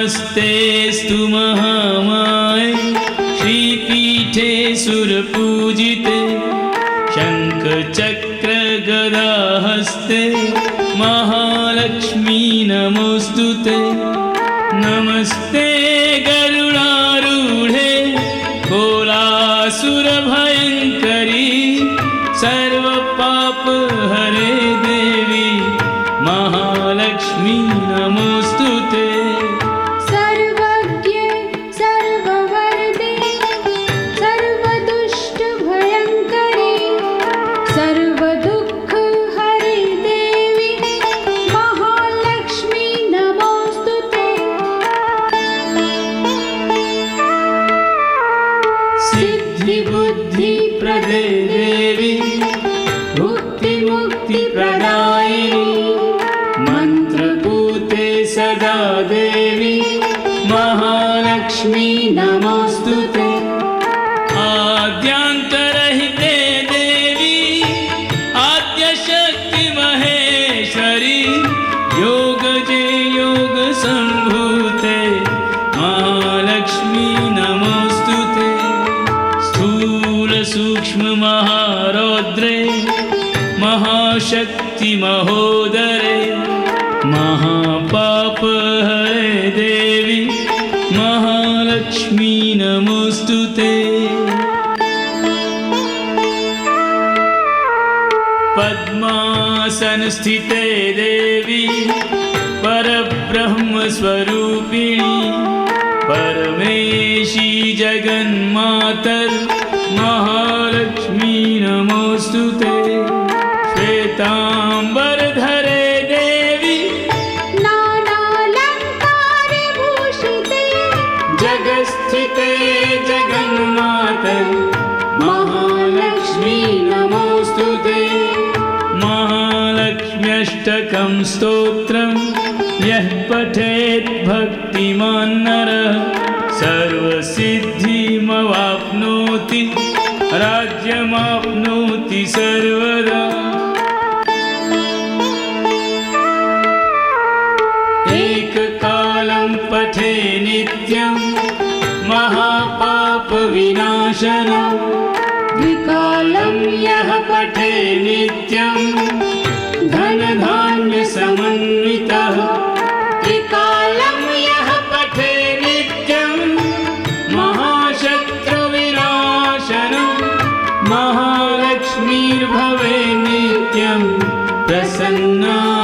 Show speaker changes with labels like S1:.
S1: नमस्तेऽस्तु महामाये श्रीपीठे सुरपूजिते शङ्खचक्रगदाहस्ते महालक्ष्मी नमोऽस्तुते। नमस्ते गरुडारूढे कोलासुरभयङ्करी सर्वपापहरे देवी महालक्ष्मी नमोऽस्तुते।
S2: सर्वज्ञे सर्ववरदे सर्वदुष्टभयङ्करी सर्वदुःखहरे देवी महालक्ष्मी नमोऽस्तुते।
S1: सिद्धिबुद्धिप्रदे देवी भुक्तिमुक्तिप्रदायिनी मन्त्रपूते सदा देवी महालक्ष्मी नमोऽस्तुते। आद्यान्तरहिते देवी आद्यशक्तिमहेश्वरी योगजे योगसम्भूते महालक्ष्मी नमोऽस्तुते। स्थूलसूक्ष्ममहारौद्रे महाशक्तिमहोदरे महापापहरे देवी महालक्ष्मी नमोऽस्तुते। पद्मासनस्थिते देवी परब्रह्मस्वरूपिणी परमेशी जगन्मातर् महालक्ष्मी नमोऽस्तुते। श्वेताम्बरधरे देवी
S2: नानालङ्कारभूषिते
S1: जगत्स्थिते जगन्मातर् महालक्ष्मी नमोऽस्तुते। महालक्ष्म्यष्टकं स्तोत्रं यः पठेत् भक्तिमान् नरः सर्वसिद्धिमवाप्नोति राज्यमाप्नोति सर्वदा। एककालं पठे नित्यं महापापविनाशनं द्विकालं यः पठे नित्यं धनधान्यसमन्वितः त्रिकालं यः पठे नित्यं महाशत्रुविनाशनं महालक्ष्मीर्भवे नित्यं प्रसन्ना